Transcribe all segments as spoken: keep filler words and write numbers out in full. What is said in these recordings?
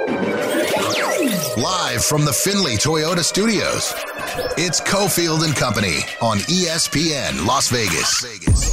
Live from the Findlay Toyota Studios, it's Cofield and Company on E S P N Las Vegas.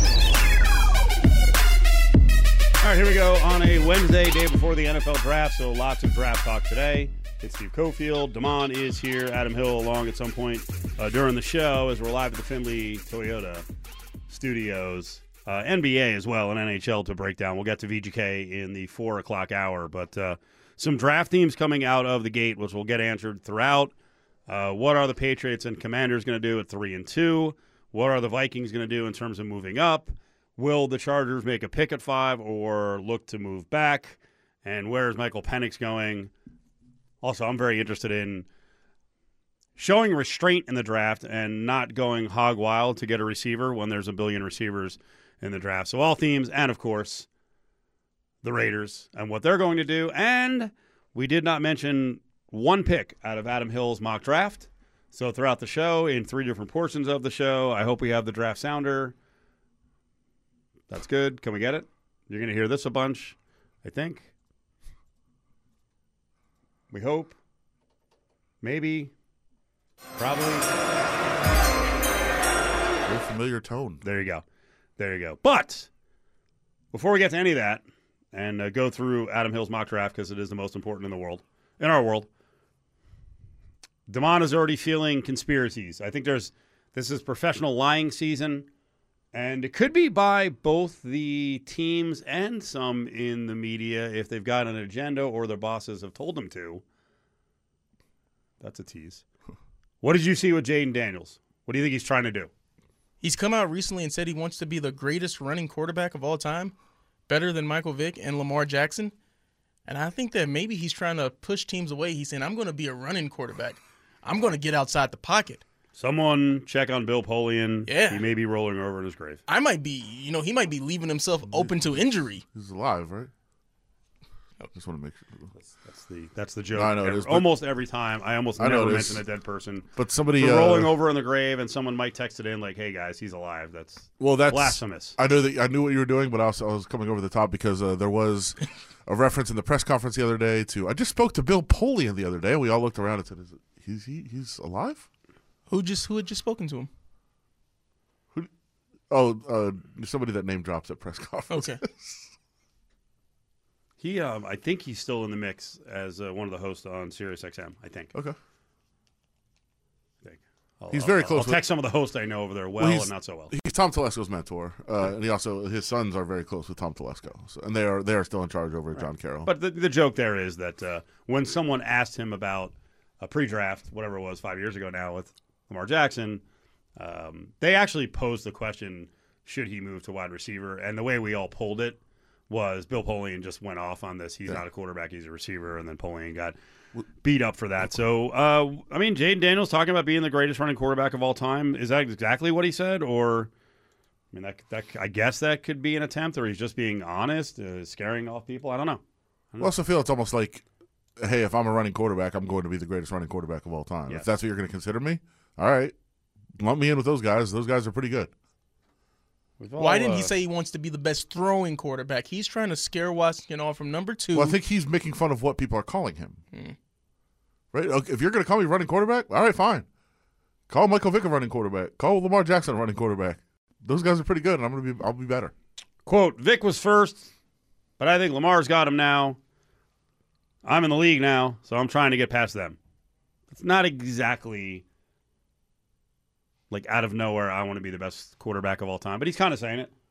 All right, here we go on a Wednesday, day before the N F L draft, so lots of draft talk today. It's Steve Cofield. Damon is here. Adam Hill along at some point uh, during the show as we're live at the Findlay Toyota Studios. Uh, N B A as well and N H L to break down. We'll get to V G K in the four o'clock hour, but uh, some draft themes coming out of the gate, which will get answered throughout. Uh, what are the Patriots and Commanders going to do at three and two? What are the Vikings going to do in terms of moving up? Will the Chargers make a pick at five or look to move back? And where is Michael Penix going? Also, I'm very interested in showing restraint in the draft and not going hog wild to get a receiver when there's a billion receivers in the draft. So all themes, and of course, the Raiders and what they're going to do. And we did not mention one pick out of Adam Hill's mock draft. So throughout the show, in three different portions of the show, I hope we have the draft sounder. That's good. Can we get it? You're going to hear this a bunch, I think. We hope. Maybe. Probably. Very familiar tone. There you go. There you go. But before we get to any of that and uh, go through Adam Hill's mock draft, because it is the most important in the world, in our world, Damon is already feeling conspiracies. I think there's this is professional lying season, and it could be by both the teams and some in the media if they've got an agenda or their bosses have told them to. That's a tease. What did you see with Jaden Daniels? What do you think he's trying to do? He's come out recently and said he wants to be the greatest running quarterback of all time, better than Michael Vick and Lamar Jackson. And I think that maybe he's trying to push teams away. He's saying, I'm going to be a running quarterback. I'm going to get outside the pocket. Someone check on Bill Polian. Yeah. He may be rolling over in his grave. I might be, you know, he might be leaving himself open to injury. He's alive, right? I just want to make sure. That's, that's the that's the joke. I know it every, is, but- almost every time. I almost I know never it is. mention a dead person. But somebody For uh, rolling over in the grave, and someone might text it in like, "Hey guys, he's alive." That's Well, that's blasphemous. I know that I knew what you were doing, but also I was coming over the top because uh, there was a reference in the press conference the other day to. I just spoke to Bill Polian the other day. We all looked around and said, "Is it, he's he, he's alive?" Who just who had just spoken to him? Who? Oh, uh, somebody that name drops at press conference. Okay. He, um, I think he's still in the mix as uh, one of the hosts on Sirius X M. I think. Okay. I think. I'll, He's I'll- very I'll, close I'll with- text some of the hosts I know over there well, Well, he's- and not so well. He's Tom Telesco's mentor, uh, and he also his sons are very close with Tom Telesco, so, and they are they are still in charge over at John Carroll. But the, the joke there is that uh, when someone asked him about a pre-draft, whatever it was, five years ago now with Lamar Jackson, um, they actually posed the question, should he move to wide receiver? And the way we all pulled it was Bill Polian just went off on this. He's Yeah. not a quarterback, he's a receiver, and then Polian got beat up for that. So, uh, I mean, Jaden Daniels talking about being the greatest running quarterback of all time. Is that exactly what he said? Or, I mean, that, that I guess that could be an attempt, or he's just being honest, uh, scaring off people. I don't know. I also feel it's almost like, hey, if I'm a running quarterback, I'm going to be the greatest running quarterback of all time. Yes. If that's what you're going to consider me, all right, lump me in with those guys. Those guys are pretty good. We've all, Why didn't uh, he say he wants to be the best throwing quarterback? He's trying to scare Washington off from number two. Well, I think he's making fun of what people are calling him. Hmm. Right? Okay, if you're going to call me running quarterback, all right, fine. Call Michael Vick a running quarterback. Call Lamar Jackson a running quarterback. Those guys are pretty good, and I'm going to be. I'll be better. Quote, Vic was first, but I think Lamar's got him now. I'm in the league now, so I'm trying to get past them. It's not exactly like out of nowhere, I want to be the best quarterback of all time, but he's kind of saying it.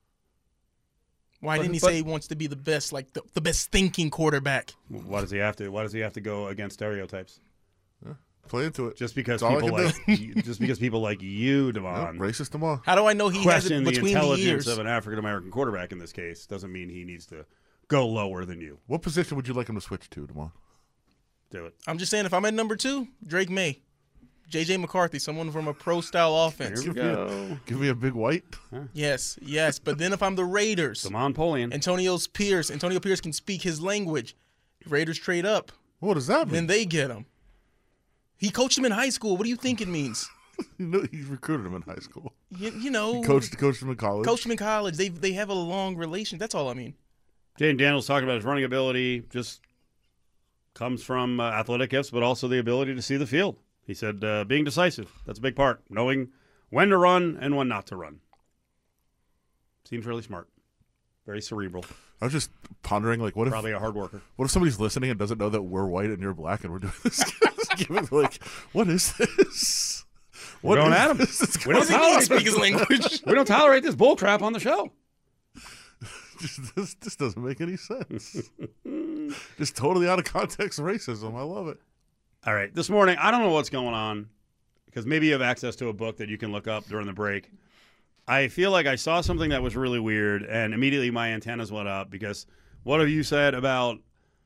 Why but- didn't he but- say he wants to be the best, like the, the best thinking quarterback? Why does he have to? Why does he have to go against stereotypes? Play into it. Just because That's all I people can like, you, just because people like you, Yep, Devon, racist them all. How do I know he has question it the between the intelligence ears? of an African American quarterback in this case doesn't mean he needs to go lower than you. What position would you like him to switch to tomorrow? Do it. I'm just saying, if I'm at number two, Drake May, J J McCarthy, someone from a pro-style offense. Here we Give me a- go. Give me a big white. Yes, yes. But then if I'm the Raiders, Damon Polian. Antonio's Pierce, Antonio Pierce can speak his language. Raiders trade up, What does that mean? then they get him. He coached him in high school. What do you think it means? you know, he recruited him in high school. You, you know, Coached, coached him in college. coached him in college. They they have a long relation. That's all I mean. Jaden Daniels talking about his running ability. Just comes from uh, athletic gifts, but also the ability to see the field. He said uh, being decisive, that's a big part. Knowing when to run and when not to run. Seems really smart. Very cerebral. I was just pondering, like, what if Probably a hard worker. What if somebody's listening and doesn't know that we're white and you're black and we're doing this? Giving, like, what is this? What We're going is at him. this? We don't Doesn't tolerate speak his language. We don't tolerate this bull crap on the show. Just, this, this doesn't make any sense. Just totally out of context racism. I love it. All right. This morning, I don't know what's going on because maybe you have access to a book that you can look up during the break. I feel like I saw something that was really weird, and immediately my antennas went up because what have you said about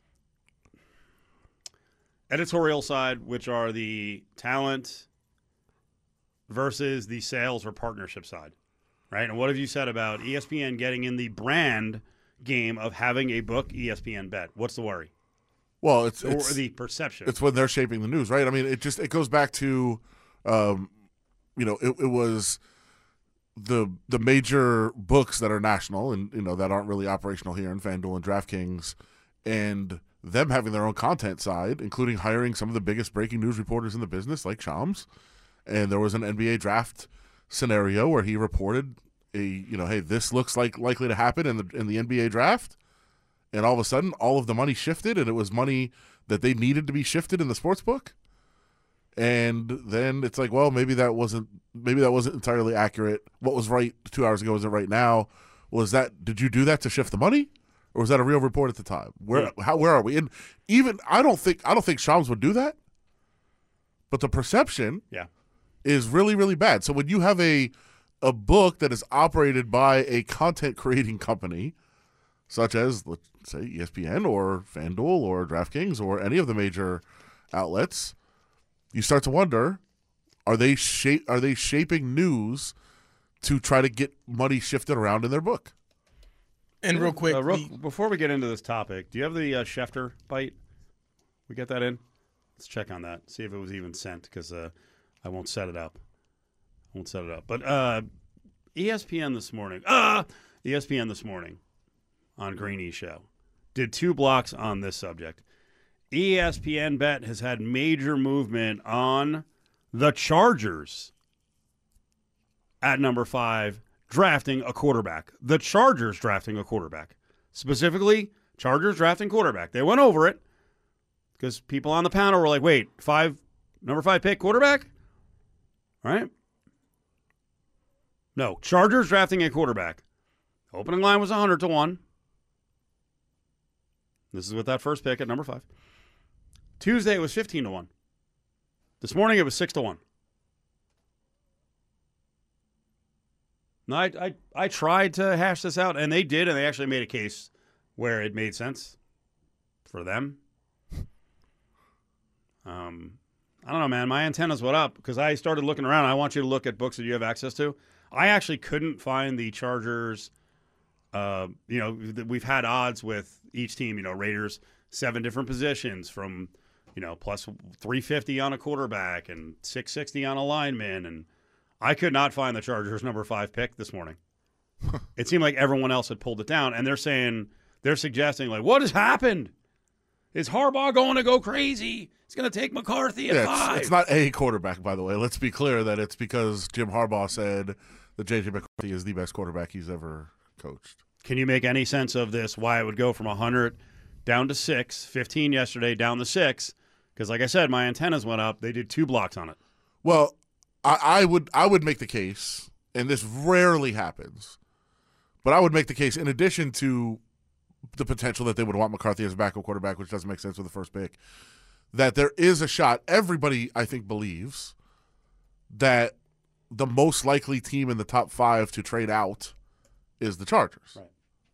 editorial side, which are the talent versus the sales or partnership side, right? And what have you said about E S P N getting in the brand game of having a book E S P N bet? What's the worry? Well, it's, Or it's the perception? it's when they're shaping the news, right? I mean, it just it goes back to, um, you know, it, it was the the major books that are national and you know that aren't really operational here in FanDuel and DraftKings, and them having their own content side, including hiring some of the biggest breaking news reporters in the business, like Shams. And there was an N B A draft scenario where he reported a you know, hey, this looks like likely to happen in the in the N B A draft, and all of a sudden, all of the money shifted, and it was money that they needed to be shifted in the sports book. And then it's like, well, maybe that wasn't maybe that wasn't entirely accurate. What was right two hours ago isn't right now. Was that did you do that to shift the money, or was that a real report at the time? Where how where are we? And even I don't think I don't think Shams would do that. But the perception, yeah, is really really bad. So when you have a a book that is operated by a content creating company, such as let's say E S P N or FanDuel or DraftKings or any of the major outlets, you start to wonder, are they shape are they shaping news to try to get money shifted around in their book? And real quick, Uh, real, the- before we get into this topic, do you have the uh, Schefter bite? We get that in? Let's check on that. See if it was even sent because uh, I won't set it up. I won't set it up. But uh, E S P N this morning, uh, E S P N this morning on Greeny's show did two blocks on this subject. E S P N Bet has had major movement on the Chargers at number five, drafting a quarterback. The Chargers drafting a quarterback. Specifically, Chargers drafting quarterback. They went over it because people on the panel were like, wait, five, number five pick quarterback? All right. No, Chargers drafting a quarterback. Opening line was one hundred to one. This is with that first pick at number five. Tuesday it was fifteen to one. This morning it was six to one. No, I, I I tried to hash this out, and they did, and they actually made a case where it made sense for them. Um, I don't know, man. My antennas went up because I started looking around. I want you to look at books that you have access to. I actually couldn't find the Chargers. Uh, you know, we've had odds with each team. You know, Raiders, seven different positions from, you know, plus three fifty on a quarterback and six sixty on a lineman, and I could not find the Chargers number five pick this morning. It seemed like everyone else had pulled it down, and they're saying, they're suggesting, like, what has happened? Is Harbaugh going to go crazy? He's going to take McCarthy at Yeah, five. it's, it's not a quarterback, by the way. Let's be clear that it's because Jim Harbaugh said that J J McCarthy is the best quarterback he's ever coached. Can you make any sense of this, why it would go from one hundred down to six, fifteen yesterday down to six? Because, like I said, my antennas went up. They did two blocks on it. Well, I, I would I would make the case, and this rarely happens, but I would make the case, in addition to the potential that they would want McCarthy as a backup quarterback, which doesn't make sense with the first pick, that there is a shot. Everybody, I think, believes that the most likely team in the top five to trade out is the Chargers. Right.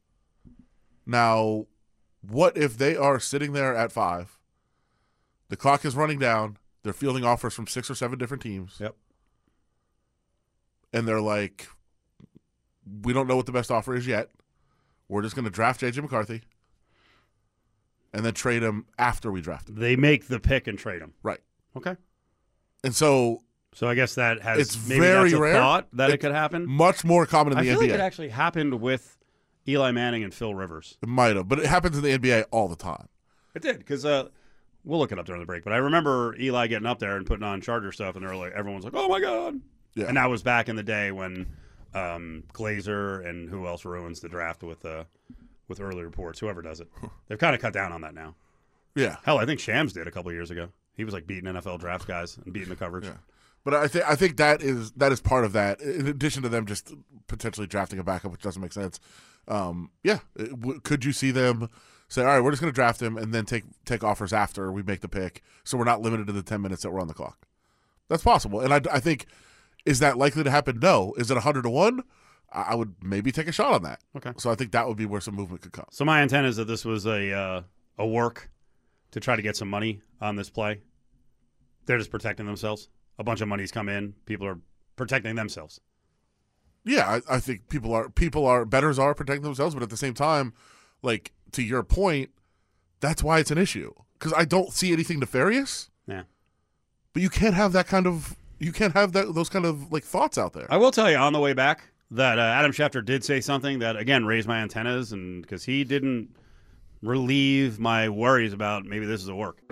Now, what if they are sitting there at five, the clock is running down, they're fielding offers from six or seven different teams, Yep. and they're like, we don't know what the best offer is yet. We're just going to draft J J McCarthy and then trade him after we draft him. They make the pick and trade him. Right. Okay. And so So I guess that has It's maybe very that's a rare. thought that it It's could happen. much more common in I the feel N B A. like it actually happened with Eli Manning and Phil Rivers. It might have, but it happens in the N B A all the time. It did because uh, we'll look it up during the break. But I remember Eli getting up there and putting on Charger stuff, and they're like, everyone's like, "Oh my god!" Yeah. And that was back in the day when um, Glazer and who else ruins the draft with uh, with early reports. Whoever does it, they've kind of cut down on that now. Yeah. Hell, I think Shams did a couple years ago. He was like beating N F L draft guys and beating the coverage. Yeah. But I think I think that is that is part of that. In addition to them just potentially drafting a backup, which doesn't make sense. Um, yeah, it, w- could you see them say, "All right, we're just going to draft him and then take take offers after we make the pick, so we're not limited to the ten minutes that we're on the clock"? That's possible, and I, I think is that likely to happen? No. Is it a hundred to one? I, I would maybe take a shot on that. Okay. So I think that would be where some movement could come. So my intent is that this was a uh, a work to try to get some money on this play. They're just protecting themselves. A bunch of money's come in. People are protecting themselves. Yeah, I, I think people are people are bettors are protecting themselves, but at the same time, like to your point, that's why it's an issue because I don't see anything nefarious. Yeah, but you can't have that kind of you can't have that those kind of like thoughts out there. I will tell you on the way back that uh, Adam Schefter did say something that again raised my antennas, and because he didn't relieve my worries about maybe this is a work.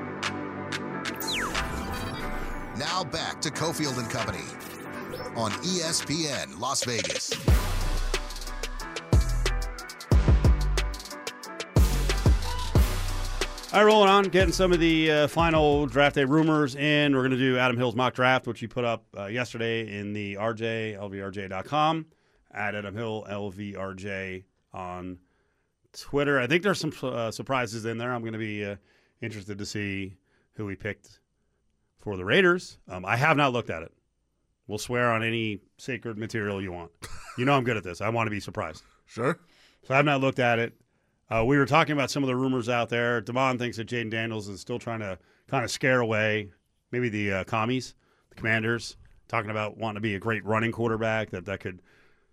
Now back to Cofield and Company on E S P N Las Vegas. All right, rolling on, getting some of the uh, final draft day rumors in. We're going to do Adam Hill's mock draft, which he put up uh, yesterday in the R J, L V R J dot com, at Adam Hill, L V R J on Twitter. I think there's some uh, surprises in there. I'm going to be uh, interested to see who he picked for the Raiders. Um, I have not looked at it. We'll swear on any sacred material you want. You know I'm good at this. I want to be surprised. Sure. So I have not looked at it. Uh, we were talking about some of the rumors out there. Devon thinks that Jaden Daniels is still trying to kind of scare away maybe the uh, commies, the Commanders, talking about wanting to be a great running quarterback, that that could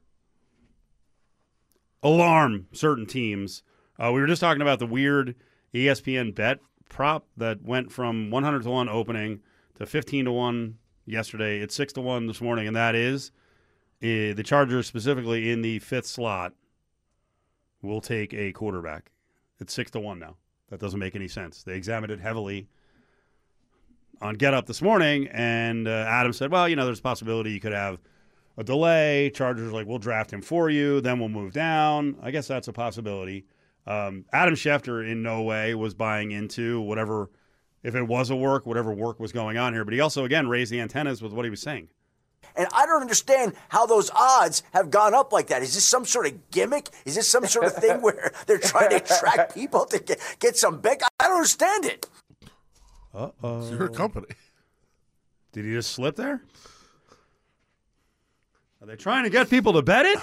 alarm certain teams. Uh, we were just talking about the weird E S P N bet prop that went from one hundred to one opening to fifteen to one yesterday. It's six to one this morning, and that is uh, the Chargers specifically in the fifth slot will take a quarterback. It's six to one now. That doesn't make any sense. They examined it heavily on Get Up this morning, and uh, Adam said, well, you know, there's a possibility you could have a delay. Chargers are like, we'll draft him for you, then we'll move down. I guess that's a possibility. Um, Adam Schefter in no way was buying into whatever, if it was a work, whatever work was going on here. But he also, again, raised the antennas with what he was saying. And I don't understand how those odds have gone up like that. Is this some sort of gimmick? Is this some sort of thing where they're trying to attract people to get, get some bet? I don't understand it. Uh-oh. It's your company. Did he just slip there? Are they trying to get people to bet it?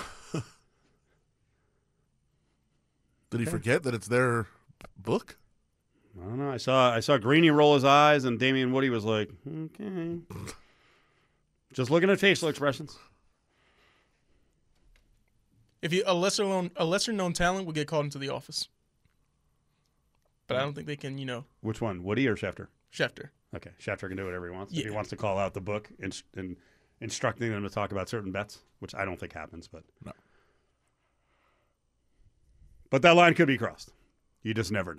Did he forget that it's their book? I don't know. I saw I saw Greeny roll his eyes, and Damian Woody was like, okay. Just looking at facial expressions. If you a lesser known a lesser known talent would get called into the office, but I don't think they can. You know, Which one, Woody or Schefter? Schefter. Okay, Schefter can do whatever he wants. Yeah. If he wants to call out the book and, and instructing them to talk about certain bets, which I don't think happens, but No. But that line could be crossed. You just never know.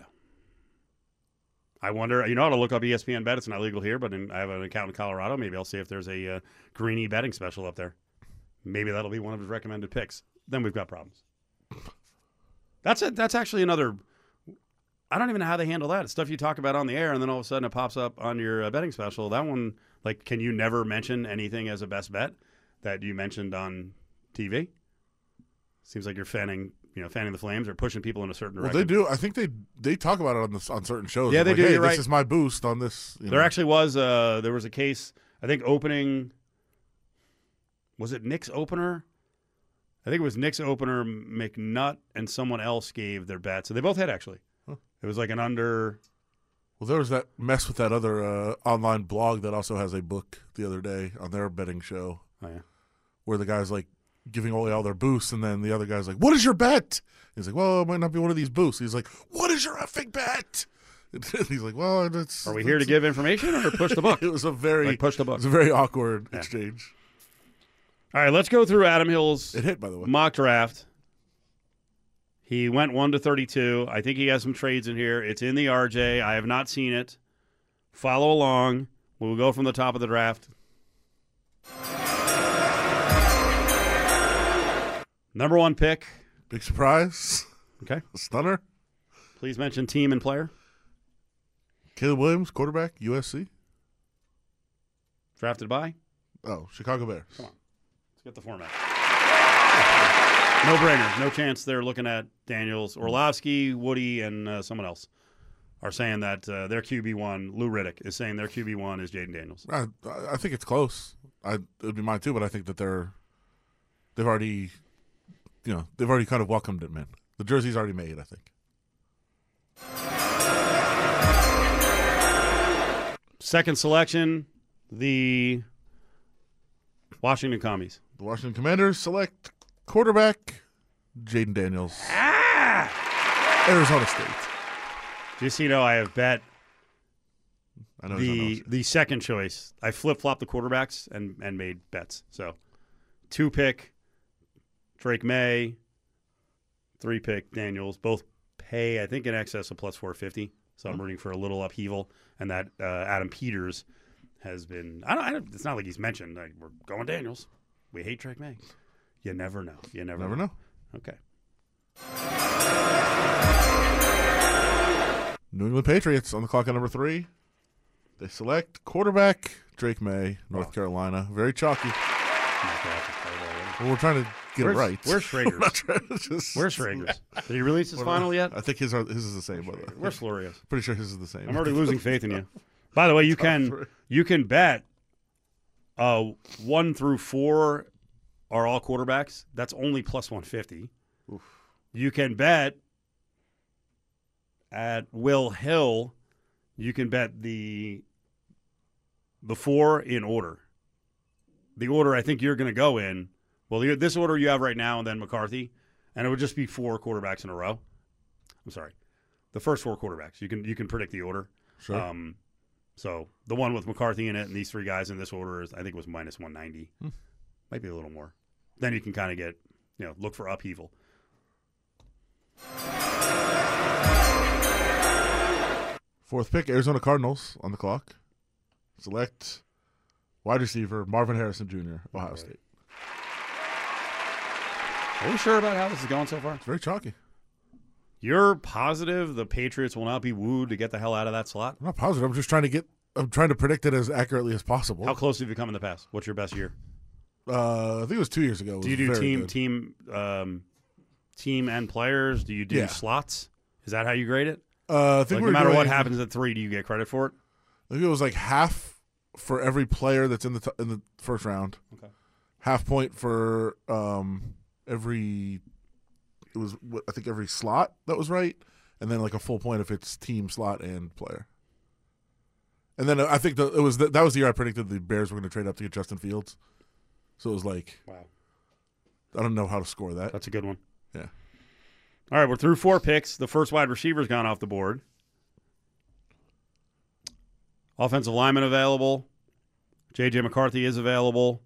I wonder, you know how to look up E S P N Bet. It's not legal here, but in, I have an account in Colorado. Maybe I'll see if there's a uh, Greeny betting special up there. Maybe that'll be one of his recommended picks. Then we've got problems. That's a, That's actually another, I don't even know how they handle that. It's stuff you talk about on the air, and then all of a sudden it pops up on your uh, betting special. That one, like, can you never mention anything as a best bet that you mentioned on T V? Seems like you're fanning, you know, fanning the flames or pushing people in a certain Well, direction. they do. I think they they talk about it on the, on certain shows. Yeah, Like, they do, Hey, you're this right. is my boost on this. You There know. actually was uh there was a case, I think opening, was it Nick's opener? I think it was Nick's opener. McNutt and someone else gave their bet, so they both hit actually. Huh. It was like an under. Well, there was that mess with that other uh, online blog that also has a book the other day on their betting show Oh yeah, where the guy's like giving away all their boosts, and then the other guy's like, "What is your bet?" He's like, "Well, it might not be one of these boosts." He's like, "What is your effing bet?" And he's like, "Well, it's." are we here to give information or push the book? It was a very Like push the It book. was a very awkward Yeah. exchange. All right, let's go through Adam Hill's It hit, by the way. mock draft. He went one to thirty-two. I think he has some trades in here. It's in the R J. I have not seen it. Follow along. We'll go from the top of the draft. Number one pick. Big surprise. Okay. A stunner. Please mention team and player. Caleb Williams, quarterback, U S C. Drafted by? Oh, Chicago Bears. Come on. Let's get the format. No brainer. No chance they're looking at Daniels. Orlovsky, Woody, and uh, someone else are saying that uh, their Q B one, Lou Riddick, is saying their Q B one is Jaden Daniels. I, I think it's close. I, it would be mine too, but I think that they're they've already, you know, they've already kind of welcomed him in. The jersey's already made, I think. Second selection, the Washington Commies. The Washington Commanders select quarterback Jaden Daniels. Ah! Arizona State. Just so you know, I have bet I know he's on the those. the second choice. I flip flopped the quarterbacks and and made bets. So two pick Drake May, three pick Daniels. Both pay I think in excess of plus four fifty. So I'm rooting for a little upheaval, and that uh, Adam Peters has been. I don't. I don't it's not like he's mentioned. Like, we're going Daniels. We hate Drake May. You never know. You never, Never know. know. Okay. New England Patriots on the clock at number three. They select quarterback Drake May, North Wow. Carolina. Very chalky. Okay. Well, we're trying to get Where's- it right. where's Schrager's? We're not trying to just- Where's Schrager's? Did he release his final yet? I think his are, his is the same. By the way. Where's Floria's? Pretty sure his is the same. I'm already losing faith in you. By the way, you can three. you can bet uh, one through four are all quarterbacks. That's only plus one fifty. You can bet at Will Hill. You can bet the the four in order. The order I think you're going to go in. Well, the- this order you have right now, and then McCarthy, and it would just be four quarterbacks in a row. I'm sorry, the first four quarterbacks. You can you can predict the order. Sure. Um, so the one with McCarthy in it and these three guys in this order is I think it was minus one ninety. Hmm. Might be a little more. Then you can kind of get, you know, look for upheaval. Fourth pick, Arizona Cardinals on the clock. Select wide receiver Marvin Harrison Junior, Ohio Right. State. Are we sure about how this is going so far? It's very chalky. You're positive the Patriots will not be wooed to get the hell out of that slot? I'm not positive. I'm just trying to get. I'm trying to predict it as accurately as possible. How close have you come in the past? What's your best year? Uh, I think it was two years ago. It Do you was do very team, good. team, um, team and players? Do you do Yeah. slots? Is that how you grade it? Uh, I think Like, we no were matter what doing- happens at three, do you get credit for it? I think it was like half for every player that's in the t- in the first round. Okay. Half point for um every. It was what, I think every slot that was right, and then like a full point if it's team, slot, and player. And then I think the, it was the, that was the year I predicted the Bears were going to trade up to get Justin Fields. So it was like Wow. I don't know how to score that. That's a good one. Yeah. All right, we're through four picks. The first wide receiver's gone off the board. Offensive lineman available. J J McCarthy is available.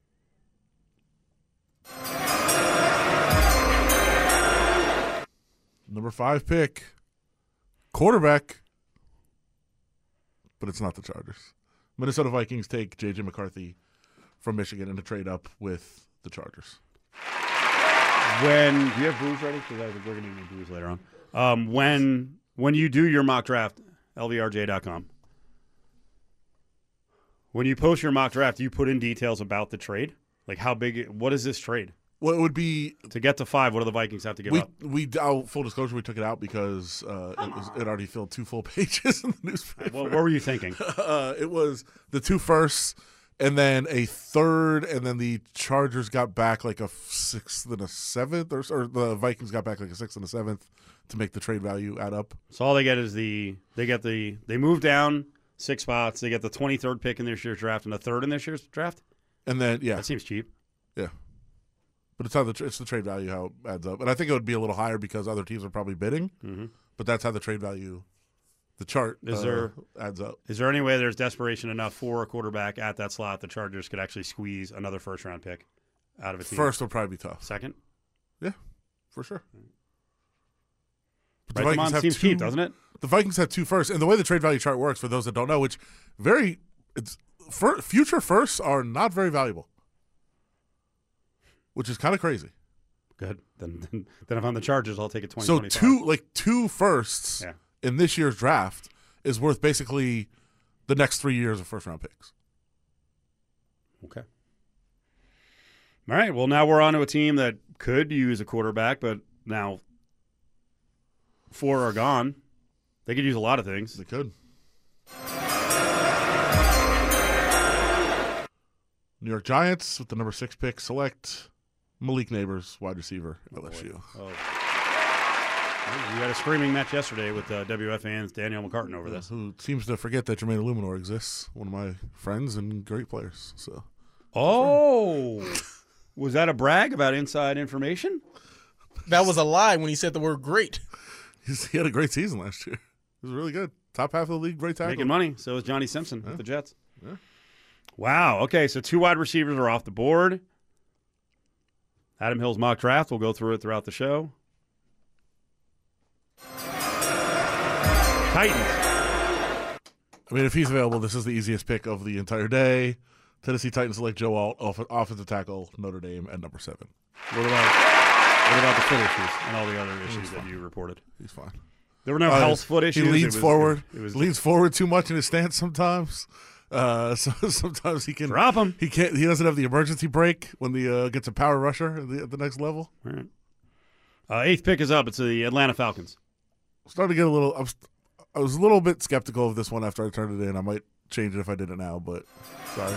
Number five pick, quarterback, but it's not the Chargers. Minnesota Vikings take J J McCarthy from Michigan and to trade up with the Chargers. When do you have booze ready? Because we're going to need booze later on. Um, when when you do your mock draft, L V R J dot com. When you post your mock draft, do you put in details about the trade? Like how big? What is this trade? Well, it would be To get to five, what do the Vikings have to give we up? we oh, full disclosure we took it out because uh, it, was, it already filled two full pages in the newspaper. What, what were you thinking? Uh, it was the two firsts and then a third, and then the Chargers got back like a sixth and a seventh, or, or the Vikings got back like a sixth and a seventh to make the trade value add up. So all they get is the they get the they move down six spots. They get the twenty-third pick in this year's draft and a third in this year's draft. And then yeah, That seems cheap. yeah. But it's how the it's the trade value how it adds up, and I think it would be a little higher because other teams are probably bidding. Mm-hmm. But that's how the trade value, the chart Is uh, there- adds up. Is there any way there's desperation enough for a quarterback at that slot the Chargers could actually squeeze another first round pick out of a team? First will probably be tough. Second? Yeah, for sure. The Right, Vikings Damon? have Seems two, cheap, doesn't it? The Vikings have two firsts, and the way the trade value chart works, for those that don't know, which very it's fir- future firsts are not very valuable, which is kind of crazy. Good. Then, then, then if I'm the Chargers, I'll take it twenty. So two like two firsts Yeah. in this year's draft is worth basically the next three years of first round picks. Okay. All right. Well, now we're on to a team that could use a quarterback, but now four are gone. They could use a lot of things. They could. New York Giants with the number six pick select Malik Neighbors, wide receiver, L S U. Oh. Well, you had a screaming match yesterday with uh, W F An's Daniel McCartan over this. Who seems to forget that Jermaine Illuminor exists, one of my friends and great players. So, Oh. Was that a brag about inside information? That was a lie when he said the word great. He's, he had a great season last year. It was really good. Top half of the league, great tackle. Making money. So is Johnny Simpson Yeah. with the Jets. Yeah. Wow. Okay, so two wide receivers are off the board. Adam Hill's mock draft. We'll go through it throughout the show. Titans. I mean, if he's available, this is the easiest pick of the entire day. Tennessee Titans select Joe Alt, off- offensive tackle, Notre Dame at number seven. What about what about the foot issues and all the other issues that you reported? He's fine. There were no Uh, health foot issues. He It leans was- forward. It, it was leans forward too much in his stance sometimes. Uh, so sometimes he can drop him. He can't. He doesn't have the emergency brake when the uh, gets a power rusher at the, at the next level. All right. Uh, eighth pick is up. It's the Atlanta Falcons. Starting to get a little. I was, I was a little bit skeptical of this one after I turned it in. I might change it if I did it now, but sorry.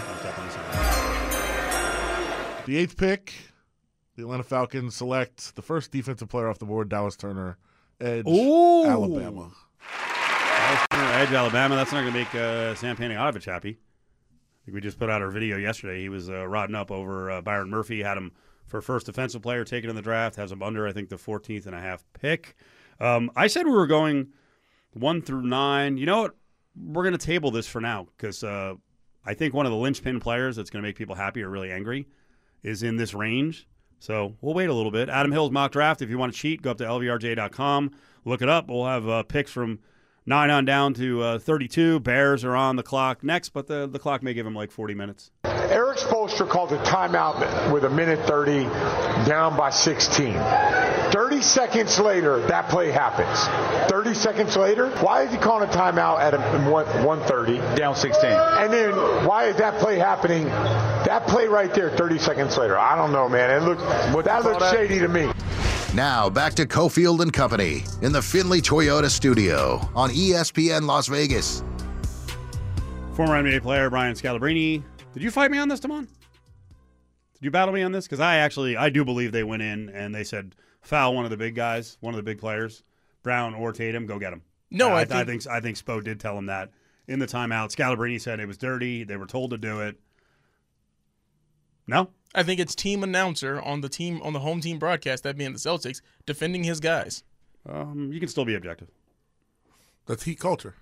The eighth pick, the Atlanta Falcons select the first defensive player off the board, Dallas Turner, edge, Ooh. Alabama. Dallas Turner, edge, Alabama. That's not going to make uh, Sam Panayotovich happy. I think we just put out our video yesterday. He was uh, rodding up over uh, Byron Murphy. Had him for first defensive player taken in the draft. Has him under, I think, the fourteenth and a half pick. Um, I said we were going one through nine. You know what? We're going to table this for now because uh, I think one of the linchpin players that's going to make people happy or really angry is in this range. So we'll wait a little bit. Adam Hill's mock draft. If you want to cheat, go up to L V R J dot com. Look it up. We'll have uh, picks from nine on down to uh, thirty-two. Bears are on the clock next, but the, the clock may give them like forty minutes. Eric Spoelstra called a timeout with a minute thirty, down by sixteen. thirty seconds later, that play happens. thirty seconds later, why is he calling a timeout at one thirty? Down sixteen. And then why is that play happening? That play right there, thirty seconds later. I don't know, man. It looks, that looks shady to me. Now back to Cofield and Company in the Finley Toyota studio on E S P N Las Vegas. Former N B A player Brian Scalabrine. Did you fight me on this, Damon? Did you battle me on this? Because I actually, I do believe they went in and they said, foul one of the big guys, one of the big players, Brown or Tatum, go get him. No, I, I think- I think I think Spo did tell him that in the timeout. Scalabrine said it was dirty. They were told to do it. No? I think it's team announcer on the team on the home team broadcast, that being the Celtics, defending his guys. Um, you can still be objective. That's heat culture.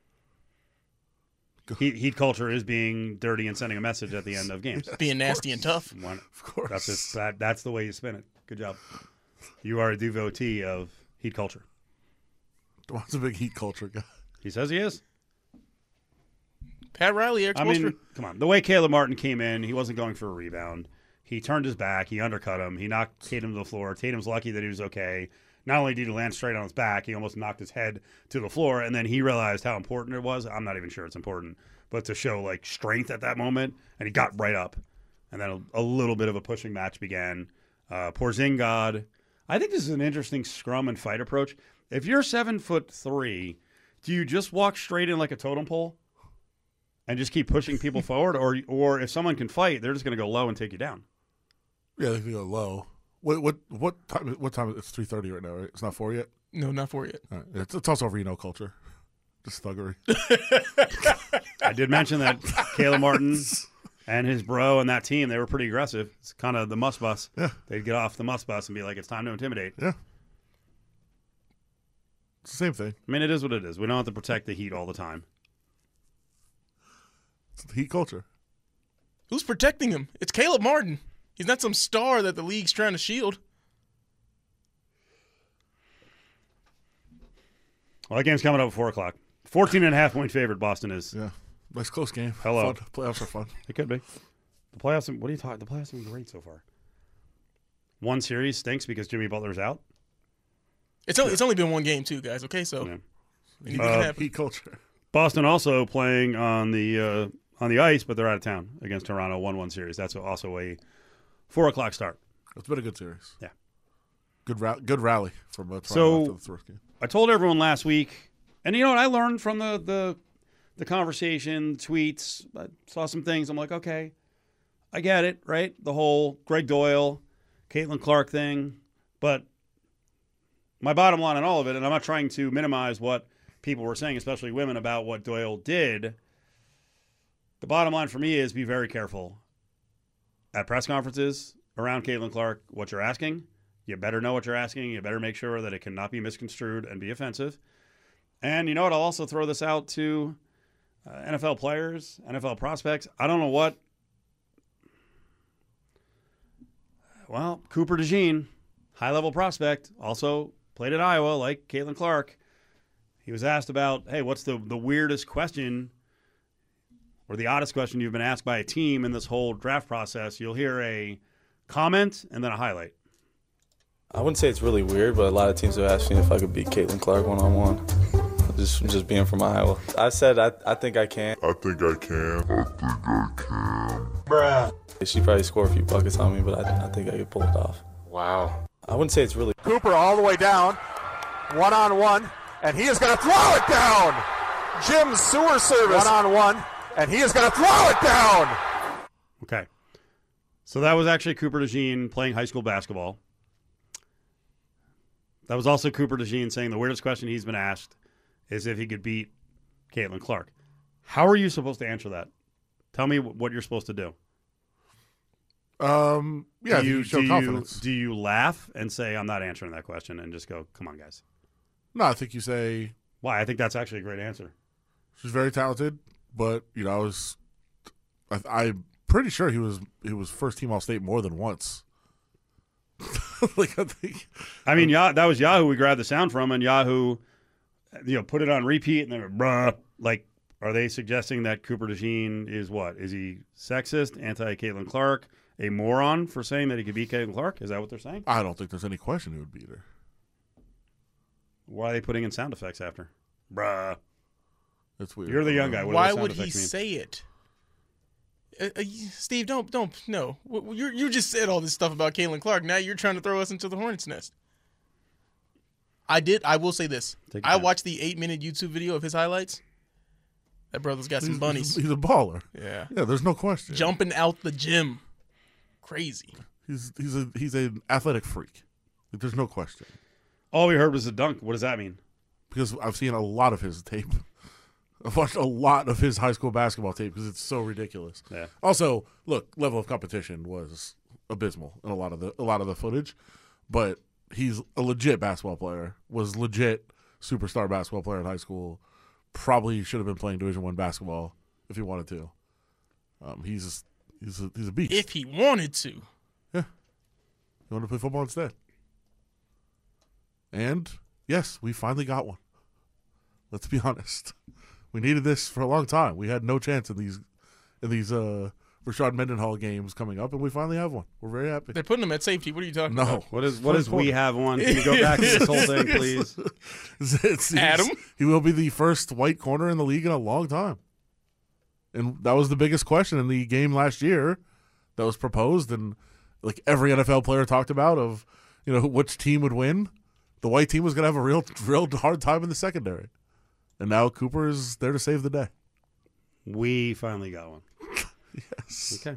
Heat, heat culture is being dirty and sending a message at the end of games. Being nasty and tough. One- Of course. That's just, that, that's the way you spin it. Good job. You are a devotee of heat culture. Demon's a big heat culture guy. He says he is. Pat Riley, Eric I Spoelstra. mean, come on. The way Caleb Martin came in, he wasn't going for a rebound. He turned his back. He undercut him. He knocked Tatum to the floor. Tatum's lucky that he was okay. Not only did he land straight on his back, he almost knocked his head to the floor, and then he realized how important it was. I'm not even sure it's important, but to show, like, strength at that moment, and he got right up. And then a, a little bit of a pushing match began. Uh, Porzingis, I think this is an interesting scrum and fight approach. If you're seven foot three, do you just walk straight in like a totem pole and just keep pushing people forward, or or if someone can fight, they're just going to go low and take you down? Yeah, they can go low. What what what time? What time? It's three thirty right now, right? It's not four yet. No, not for yet. All right. It's, it's also Reno culture, just thuggery. I did mention that Caleb Martin and his bro and that team, they were pretty aggressive. It's kind of the must bus. Yeah. They'd get off the must bus and be like, it's time to intimidate. Yeah, it's the same thing. I mean, it is what it is. We don't have to protect the Heat all the time. It's the heat culture. Who's protecting him? It's Caleb Martin. He's not some star that the league's trying to shield. Well, that game's coming up at four o'clock. fourteen and a half point favorite Boston is. Yeah. Nice close game. Hello. Fun. Playoffs are fun. It could be. The playoffs, what are you talking? The playoffs have been great so far. One series stinks because Jimmy Butler's out. It's only, it's only been one game, too, guys, okay? So Yeah. anything Uh, can happen. Heat culture. Boston also playing on the uh, on the ice, but they're out of town against Toronto. one one series. That's also a four o'clock start. It's been a good series. Yeah. Good ra- good rally from uh, Toronto So- after the first game. I told everyone last week, and you know what I learned from the the, the conversation, tweets. I saw some things. I'm like, okay, I get it, right? The whole Greg Doyle, Caitlin Clark thing. But my bottom line on all of it, and I'm not trying to minimize what people were saying, especially women, about what Doyle did. The bottom line for me is be very careful at press conferences around Caitlin Clark, what you're asking. You better know what you're asking. You better make sure that it cannot be misconstrued and be offensive. And you know what? I'll also throw this out to uh, N F L players, N F L prospects. I don't know what. Well, Cooper DeJean, high-level prospect, also played at Iowa like Caitlin Clark. He was asked about, hey, what's the, the weirdest question or the oddest question you've been asked by a team in this whole draft process? You'll hear a comment and then a highlight. I wouldn't say it's really weird, but a lot of teams have asked me if I could beat Caitlin Clark one-on-one. Just just being from Iowa. I said I I think I can. I think I can. I think I can. Bruh. She probably score a few buckets on me, but I, I think I could pull it off. Wow. I wouldn't say it's really. Cooper all the way down, one-on-one, and he is going to throw it down. Jim Sewer Service one-on-one, and he is going to throw it down. Okay. So that was actually Cooper DeJean playing high school basketball. That was also Cooper DeJean saying the weirdest question he's been asked is if he could beat Caitlin Clark. How are you supposed to answer that? Tell me what you're supposed to do. Um, yeah, do you, you show do confidence. You, do you laugh and say, I'm not answering that question, and just go, come on, guys? No, I think you say. Why? I think that's actually a great answer. She's very talented, but, you know, I was. I, I'm pretty sure he was he was first team All State more than once. like I think. I mean, yeah, that was Yahoo we grabbed the sound from, and Yahoo, you know, put it on repeat, and they were, bruh. Like, are they suggesting that Cooper DeJean is what? Is he sexist, anti-Caitlin Clark, a moron for saying that he could beat Caitlin Clark? Is that what they're saying? I don't think there's any question he would beat her. Why are they putting in sound effects after? Bruh. That's weird. You're the young guy. What Why do those would sound he effects mean? say it? Uh, uh, Steve, don't, don't, no. You you just said all this stuff about Caitlin Clark. Now you're trying to throw us into the hornet's nest. I did. I will say this. Take your I time. watched the eight-minute YouTube video of his highlights. That brother's got some He's, bunnies. he's, he's a baller. Yeah. Yeah, there's no question. Jumping out the gym. Crazy. He's he's a he's an athletic freak. There's no question. All we heard was a dunk. What does that mean? Because I've seen a lot of his tape. I've watched a lot of his high school basketball tape because it's so ridiculous. Yeah. Also, look, level of competition was abysmal in a lot of the a lot of the footage, but he's a legit basketball player. Was legit superstar basketball player in high school. Probably should have been playing Division One basketball if he wanted to. Um, he's he's a, he's a beast. If he wanted to. Yeah, he wanted to play football instead. And yes, we finally got one. Let's be honest. We needed this for a long time. We had no chance in these in these uh, Rashad Mendenhall games coming up, and we finally have one. We're very happy. They're putting him at safety. What are you talking No. about? What is what is we have one? Can you go back to this whole thing, please? It's- it's- Adam? He will be the first white corner in the league in a long time. And that was the biggest question in the game last year that was proposed, and like every N F L player talked about of, you know, which team would win. The white team was going to have a real, real hard time in the secondary. And now Cooper is there to save the day. We finally got one. Yes. Okay.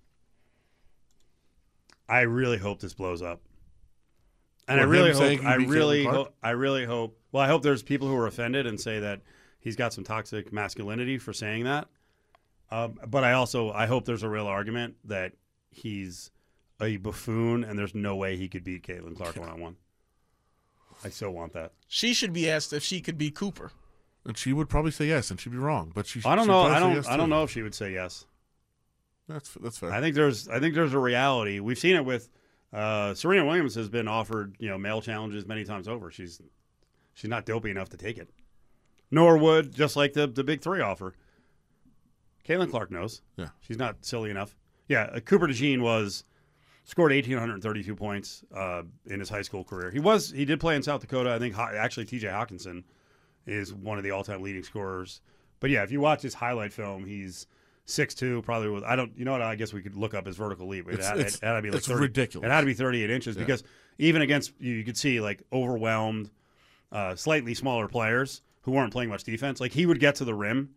I really hope this blows up. And What, I really him saying hope he I beat really Caitlin Clark? hope I really hope well, I hope there's people who are offended and say that he's got some toxic masculinity for saying that. Um, but I also I hope there's a real argument that he's a buffoon and there's no way he could beat Caitlin Clark one on one. I so want that. She should be asked if she could beat Cooper. And she would probably say yes, and she'd be wrong. But she. I don't she'd know. probably I say don't. yes, I don't too. know if she would say yes. That's that's fair. I think there's. I think there's a reality. We've seen it with uh, Serena Williams has been offered, you know, male challenges many times over. She's she's not dopey enough to take it. Nor would, just like the, the big three offer. Caitlin Clark knows. Yeah. She's not silly enough. Yeah, uh, Cooper DeJean was scored one thousand eight hundred thirty-two points uh, in his high school career. He was he did play in South Dakota. I think Ho- actually T J Hawkinson is one of the all-time leading scorers. But yeah, if you watch his highlight film, he's six two, probably with, I don't, you know what, I guess we could look up his vertical leap. It, It's, had, it's, it had to be like it's thirty, ridiculous. It had to be thirty-eight inches Yeah. because even against, you, you could see like overwhelmed, uh, slightly smaller players who weren't playing much defense. Like he would get to the rim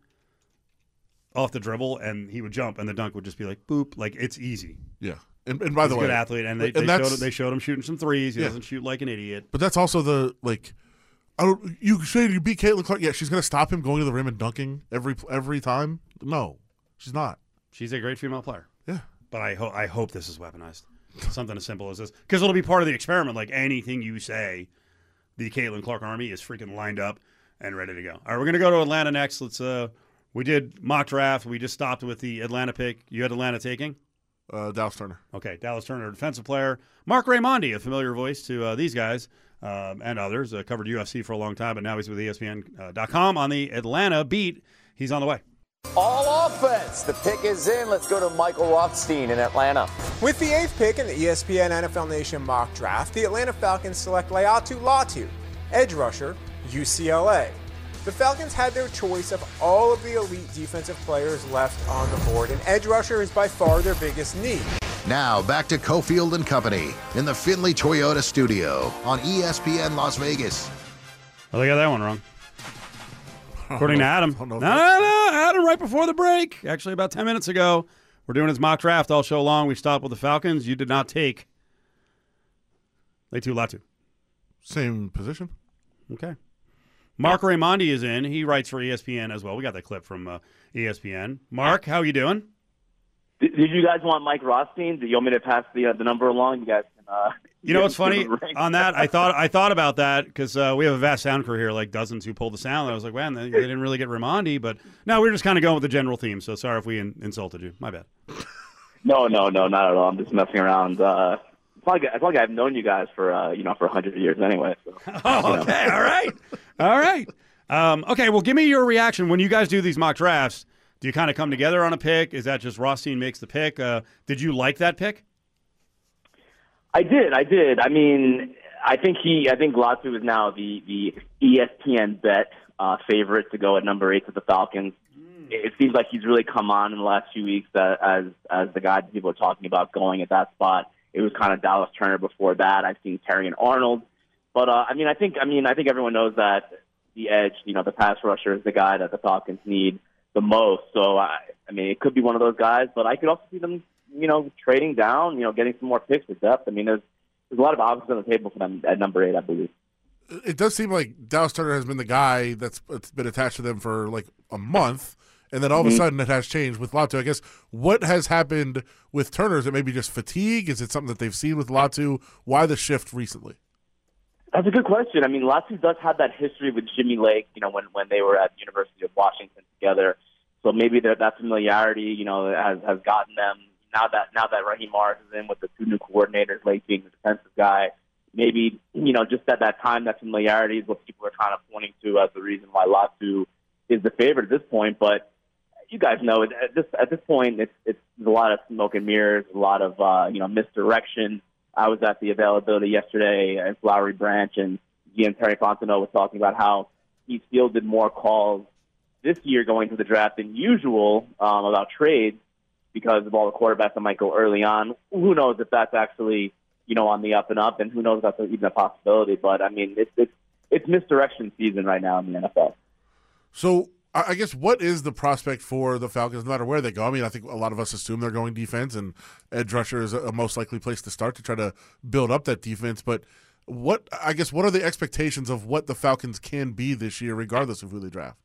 off the dribble and he would jump and the dunk would just be like boop. Like it's easy. Yeah. And, and by He's the a way, good athlete, and they, and they, that's- showed, they showed him shooting some threes. He Yeah. doesn't shoot like an idiot. But that's also the, like, I don't, you say you beat Caitlin Clark. Yeah, she's going to stop him going to the rim and dunking every every time? No, she's not. She's a great female player. Yeah. But I, ho- I hope this is weaponized. Something as simple as this. Because it'll be part of the experiment. Like anything you say, the Caitlin Clark Army is freaking lined up and ready to go. All right, we're going to go to Atlanta next. Let's. Uh, we did mock draft. We just stopped with the Atlanta pick. You had Atlanta taking? Uh, Dallas Turner. Okay, Dallas Turner, defensive player. Mark Raimondi, a familiar voice to uh, these guys um, and others. Uh, covered U F C for a long time, but now he's with E S P N dot com on the Atlanta beat. He's on the way. All offense. The pick is in. Let's go to Michael Rothstein in Atlanta. With the eighth pick in the E S P N N F L Nation mock draft, the Atlanta Falcons select Laiatu Latu, edge rusher, U C L A. The Falcons had their choice of all of the elite defensive players left on the board, and edge rusher is by far their biggest need. Now back to Cofield and Company in the Finley Toyota studio on E S P N Las Vegas. Well, they got that one wrong. According to Adam. No, no, no, no. Adam, right before the break, actually about ten minutes ago, we're doing his mock draft all show long. We stopped with the Falcons. You did not take Laiatu Latu. Same position. Okay. Mark Raimondi is in. He writes for E S P N as well. We got that clip from uh, E S P N. Mark, how you doing? Did, did you guys want Mike Rothstein? Do you want me to pass the uh, the number along? You guys can. Uh, You know what's funny on that? I thought I thought about that because uh, we have a vast sound crew here, like dozens who pull the sound. I was like, man, they, they didn't really get Raimondi, but no, we we're just kind of going with the general theme. So sorry if we in, insulted you. My bad. No, no, no, not at all. I'm just messing around. Uh, it's like it's like I've known you guys for uh, you know for a hundred years anyway. So, oh, okay, all right, all right. Um, okay, well, give me your reaction when you guys do these mock drafts. Do you kind of come together on a pick? Is that just Rothstein makes the pick? Uh, did you like that pick? I did, I did. I mean, I think he, I think Latu is now the the E S P N bet uh, favorite to go at number eight to the Falcons. Mm. It seems like he's really come on in the last few weeks uh, as as the guy that people are talking about going at that spot. It was kind of Dallas Turner before that. I've seen Terry and Arnold, but uh, I mean, I think, I mean, I think everyone knows that the edge, you know, the pass rusher is the guy that the Falcons need the most. So I, I mean, it could be one of those guys, but I could also see them, you know, trading down, you know, getting some more picks for depth. I mean, there's there's a lot of options on the table for them at number eight, I believe. It does seem like Dallas Turner has been the guy that's been attached to them for like a month, and then all of a Mm-hmm. sudden it has changed with Latu. I guess what has happened with Turner? Is it maybe just fatigue? Is it something that they've seen with Latu? Why the shift recently? That's a good question. I mean, Latu does have that history with Jimmy Lake, you know, when, when they were at the University of Washington together. So maybe that that familiarity, you know, has, has gotten them. Now that now that Raheem Morris is in with the two new coordinators, Lake being the defensive guy, maybe, you know, just at that time, that familiarity is what people are kind of pointing to as the reason why Latu is the favorite at this point. But you guys know, at this at this point, it's it's a lot of smoke and mirrors, a lot of uh, you know misdirection. I was at the availability yesterday at Flowery Branch, and Ian Terry Fontenot was talking about how he fielded more calls this year going to the draft than usual um, about trades, because of all the quarterbacks that might go early on. Who knows if that's actually, you know, on the up and up, and who knows if that's even a possibility. But, I mean, it's it's, it's misdirection season right now in the N F L. So I guess what is the prospect for the Falcons, no matter where they go? I mean, I think a lot of us assume they're going defense, and edge rusher is a most likely place to start to try to build up that defense. But what, I guess, what are the expectations of what the Falcons can be this year, regardless of who they draft?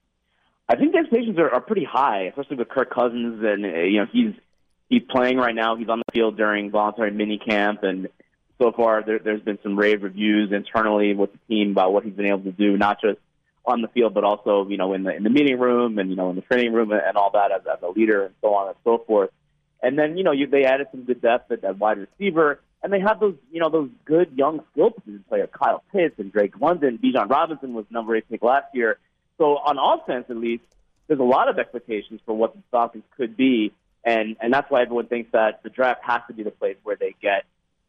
I think the expectations are, are pretty high, especially with Kirk Cousins, and uh, you know he's he's playing right now. He's on the field during voluntary mini camp, and so far there, there's been some rave reviews internally with the team about what he's been able to do, not just on the field, but also you know in the in the meeting room and you know in the training room and, and all that as, as a leader and so on and so forth. And then you know you, they added some good depth at, at wide receiver, and they have those you know those good young skill position players, Kyle Pitts and Drake London. Bijan Robinson was number eight pick last year. So on offense, at least, there's a lot of expectations for what the Falcons could be, and and that's why everyone thinks that the draft has to be the place where they get,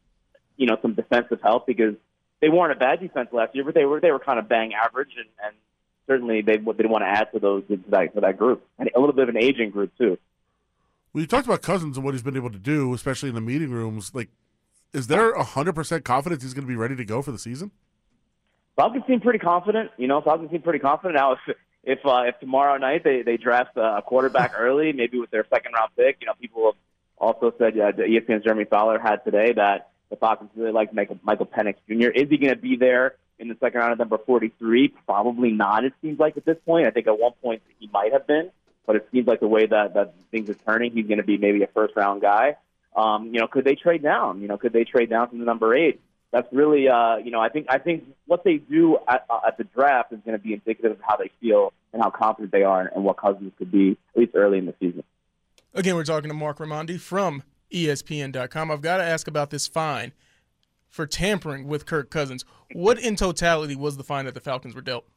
you know, some defensive help, because they weren't a bad defense last year, but they were they were kind of bang average, and, and certainly they they want to add to those to that, to that group, and a little bit of an aging group too. Well, you talked about Cousins and what he's been able to do, especially in the meeting rooms. Like, is there a hundred percent confidence he's going to be ready to go for the season? Falcons seem pretty confident. You know, Falcons seem pretty confident. Now, if if, uh, if tomorrow night they, they draft a quarterback early, maybe with their second round pick, you know, people have also said, uh, E S P N's Jeremy Fowler had today that the Falcons really like Michael, Michael Penix Junior Is he going to be there in the second round of number forty-three? Probably not, it seems like, at this point. I think at one point he might have been, but it seems like the way that, that things are turning, he's going to be maybe a first-round guy. Um, you know, could they trade down? You know, could they trade down from the number eight? That's really, uh, you know, I think I think what they do at, uh, at the draft is going to be indicative of how they feel and how confident they are and what Cousins could be, at least early in the season. Again, we're talking to Mark Raimondi from E S P N dot com. I've got to ask about this fine for tampering with Kirk Cousins. What in totality was the fine that the Falcons were dealt?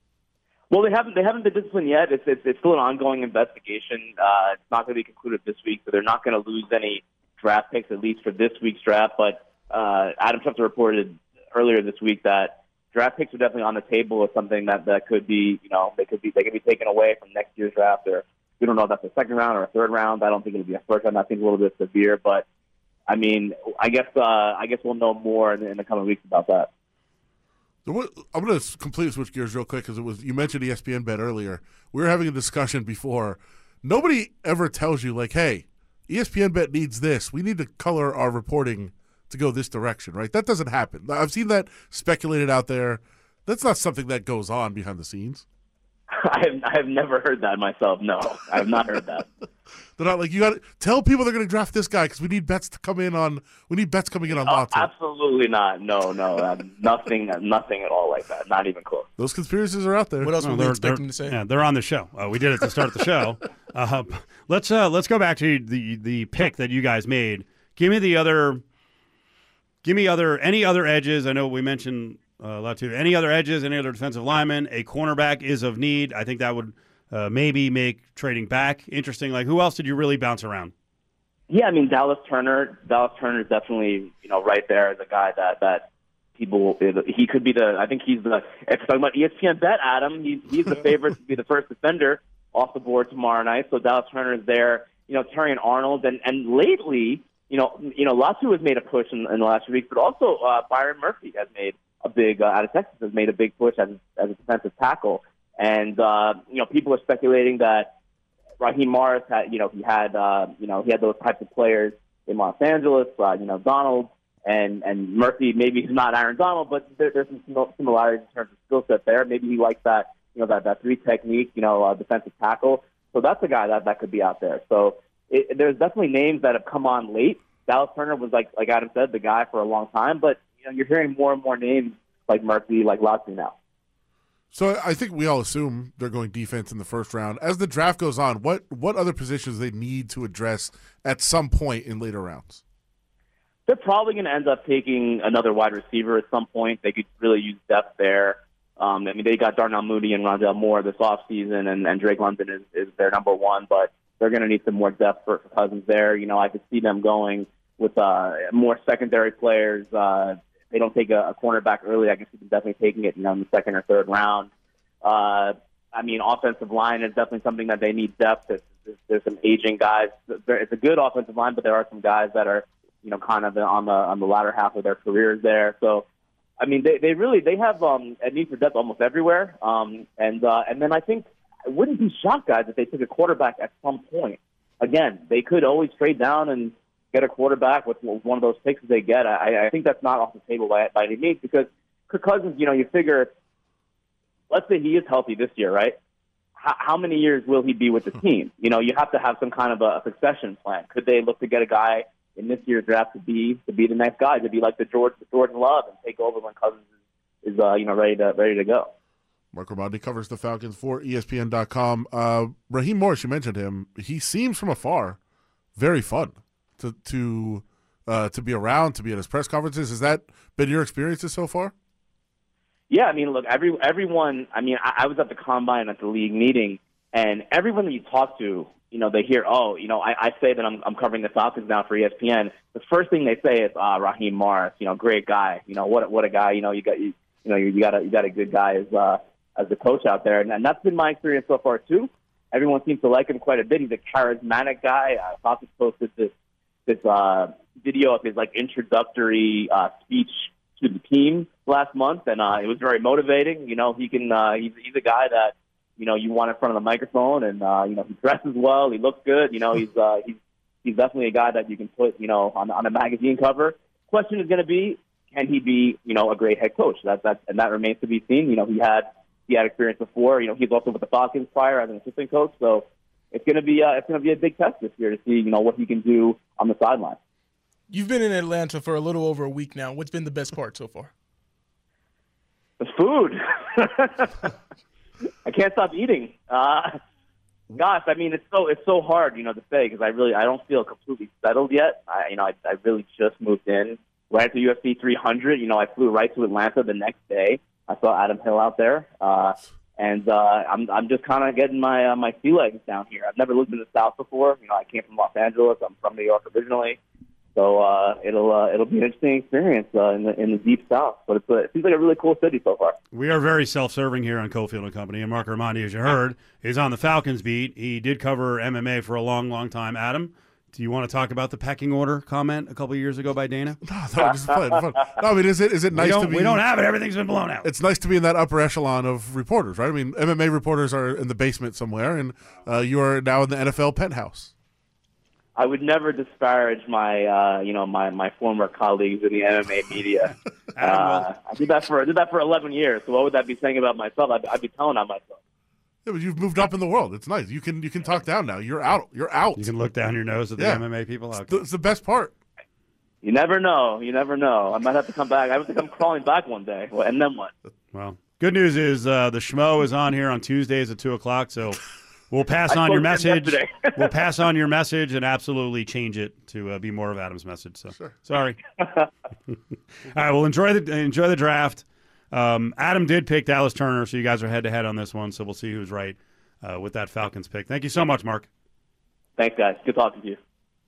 Well, they haven't they haven't been disciplined yet. It's it's, it's still an ongoing investigation. Uh, it's not going to be concluded this week, so they're not going to lose any draft picks, at least for this week's draft. But uh, Adam Schefter reported earlier this week that draft picks are definitely on the table as something that, that could be, you know, they could be they could be taken away from next year's draft. Or we don't know if that's a second round or a third round. I don't think it'll be a first round. I think a little bit severe, but I mean, I guess uh, I guess we'll know more in the, in the coming weeks about that. I'm going to completely switch gears real quick because it was you mentioned E S P N Bet earlier. We were having a discussion before. Nobody ever tells you, like, hey, E S P N Bet needs this. We need to color our reporting to go this direction, right? That doesn't happen. I've seen that speculated out there. That's not something that goes on behind the scenes. I have, I have never heard that myself. No, I have not heard that. They're not like, you got to tell people they're going to draft this guy because we need bets to come in on. We need bets coming in on Oh, Lotto. absolutely not. No, no, uh, nothing, nothing at all like that. Not even close. Those conspiracies are out there. What else Well, would we they're- expect they're- him to say? Yeah, they're on the show. Uh, we did it to start the show. Uh, let's uh, let's go back to the the pick that you guys made. Give me the other. Give me other any other edges. I know we mentioned uh, a lot too. Any other edges? Any other defensive linemen? A cornerback is of need. I think that would uh, maybe make trading back interesting. Like, who else did you really bounce around? Yeah, I mean Dallas Turner. Dallas Turner is definitely, you know, right there as a guy that that people. He could be the. I think he's the. If you're talking about E S P N Bet, Adam, he's he's the favorite to be the first defender off the board tomorrow night. So Dallas Turner is there. You know, Terrion Arnold, and and lately, you know, you know, Latu has made a push in, in the last few weeks, but also uh, Byron Murphy has made a big uh, out of Texas has made a big push as as a defensive tackle, and uh, you know, people are speculating that Raheem Morris had, you know, he had, uh, you know, he had those types of players in Los Angeles, uh, you know, Donald and, and Murphy. Maybe he's not Aaron Donald, but there, there's some similarities in terms of skill set there. Maybe he likes that, you know, that, that three technique, you know, uh, defensive tackle. So that's a guy that, that could be out there. So it, there's definitely names that have come on late. Dallas Turner was, like, like Adam said, the guy for a long time, but, you know, you're hearing more and more names like Murphy, like Latu now. So I think we all assume they're going defense in the first round. As the draft goes on, what what other positions they need to address at some point in later rounds? They're probably going to end up taking another wide receiver at some point. They could really use depth there. Um, I mean, they got Darnell Mooney and Rondell Moore this offseason, and, and Drake London is, is their number one, but they're going to need some more depth for, for Cousins there. You know, I could see them going with uh, more secondary players. Uh, if they don't take a, a cornerback early, I can see them definitely taking it, you know, in the second or third round. Uh, I mean, offensive line is definitely something that they need depth. There's, there's, there's some aging guys. It's a good offensive line, but there are some guys that are, you know, kind of on the on the latter half of their careers there. So, I mean, they, they really they have um, a need for depth almost everywhere. Um, and uh, and then I think I wouldn't be shocked, guys, if they took a quarterback at some point. Again, they could always trade down and get a quarterback with one of those picks that they get. I, I think that's not off the table by, by any means because Kirk Cousins, you know, you figure, let's say he is healthy this year, right? How, how many years will he be with the team? You know, you have to have some kind of a, a succession plan. Could they look to get a guy in this year's draft to be to be the next guy, to be like the George the Jordan Love and take over when Cousins is, is uh, you know ready to ready to go? Mark Raimondi covers the Falcons for E S P N dot com. Uh, Raheem Morris, you mentioned him. He seems from afar very fun to to uh, to be around, to be at his press conferences. Has that been your experiences so far? Yeah, I mean, look, every everyone. I mean, I, I was at the combine at the league meeting, and everyone that you talk to, you know, they hear, oh, you know, I, I say that I'm I'm covering the Falcons now for E S P N. The first thing they say is, ah, Raheem Morris, you know, great guy. You know, what what a guy. You know, you got you, you know, you, you got a you got a good guy as uh, as the coach out there, and, and that's been my experience so far too. Everyone seems to like him quite a bit. He's a charismatic guy. Uh, Falcons posted this this uh, video of his like introductory uh, speech to the team last month, and uh, it was very motivating. You know, he can uh, he's he's a guy that, you know, you want in front of the microphone, and uh, you know, he dresses well, he looks good. You know, he's uh, he's he's definitely a guy that you can put, you know, on on a magazine cover. Question is going to be, can he be, you know, a great head coach? That that and that remains to be seen. You know, he had he had experience before. You know, he's also with the Falcons prior as an assistant coach, so it's going to be uh, it's going to be a big test this year to see, you know, what he can do on the sideline. You've been in Atlanta for a little over a week now. What's been the best part so far? The food. I can't stop eating. Uh, gosh, I mean, it's so it's so hard, you know, to say, because I really I don't feel completely settled yet. I, you know, I, I really just moved in. Went to U F C three hundred. You know, I flew right to Atlanta the next day. I saw Adam Hill out there, uh, and uh, I'm I'm just kind of getting my uh, my sea legs down here. I've never lived in the South before. You know, I came from Los Angeles. I'm from New York originally. So uh, it'll uh, it'll be an interesting experience uh, in the in the deep South, but it's a, it seems like a really cool city so far. We are very self-serving here on Cofield and Company, and Mark Armandi, as you heard, is on the Falcons beat. He did cover M M A for a long, long time. Adam, do you want to talk about the pecking order comment a couple of years ago by Dana? No, that was fun. fun. No, I mean, is it is it nice to be? We don't have it. Everything's been blown out. It's nice to be in that upper echelon of reporters, right? I mean, M M A reporters are in the basement somewhere, and uh, you are now in the N F L penthouse. I would never disparage my, uh, you know, my, my former colleagues in the M M A media. uh, I did that for I did that for eleven years. So what would that be saying about myself? I'd, I'd be telling on myself. Yeah, but you've moved up in the world. It's nice. You can you can talk down now. You're out. You're out. You can look down your nose at the yeah. M M A people. It's the, it's the best part. You never know. You never know. I might have to come back. I have to come crawling back one day. Well, and then what? Well, good news is uh, the Schmo is on here on Tuesdays at two o'clock. So. We'll pass on your message. We'll pass on your message and absolutely change it to uh, be more of Adam's message. So sure. Sorry. All right. Well, enjoy the enjoy the draft. Um, Adam did pick Dallas Turner, so you guys are head to head on this one. So we'll see who's right uh, with that Falcons pick. Thank you so much, Mark. Thanks, guys. Good talking to you.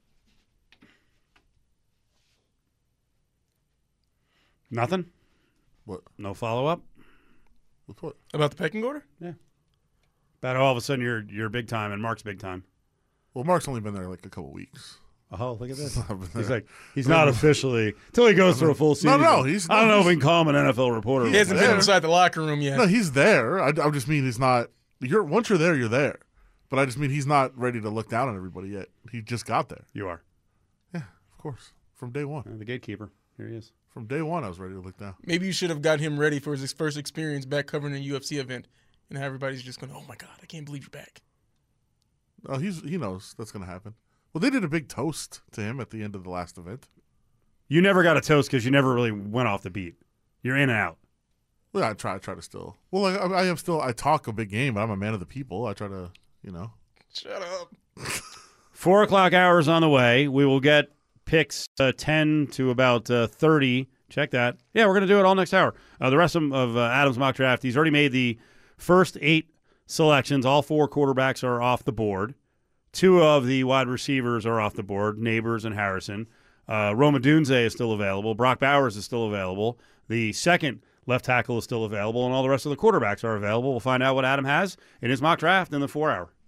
Nothing. What? No follow up. With what? About the pecking order? Yeah. About all of a sudden you're you're big time and Mark's big time. Well, Mark's only been there like a couple weeks. Oh, look at this. He's like he's not officially until he goes through a full season. No, no, he's. I don't no, know if we can call him an N F L reporter. He hasn't been inside the locker room yet. No, he's there. I, I just mean he's not. You're once you're there, you're there. But I just mean he's not ready to look down on everybody yet. He just got there. You are. Yeah, of course. From day one. Uh, the gatekeeper. Here he is. From day one, I was ready to look down. Maybe you should have got him ready for his first experience back covering a U F C event. And everybody's just going, oh, my God, I can't believe you're back. Oh, he's he knows that's going to happen. Well, they did a big toast to him at the end of the last event. You never got a toast because you never really went off the beat. You're in and out. Well, I try, I try to still. Well, I, I am still. I talk a big game, but I'm a man of the people. I try to, you know. Shut up. Four o'clock hours on the way. We will get picks uh, ten to about uh, thirty. Check that. Yeah, we're going to do it all next hour. Uh, the rest of, of uh, Adam's mock draft, he's already made the first eight selections. All four quarterbacks are off the board. Two of the wide receivers are off the board, Neighbors and Harrison. Uh, Roma Dunze is still available. Brock Bowers is still available. The second left tackle is still available, and all the rest of the quarterbacks are available. We'll find out what Adam has in his mock draft in the four hour.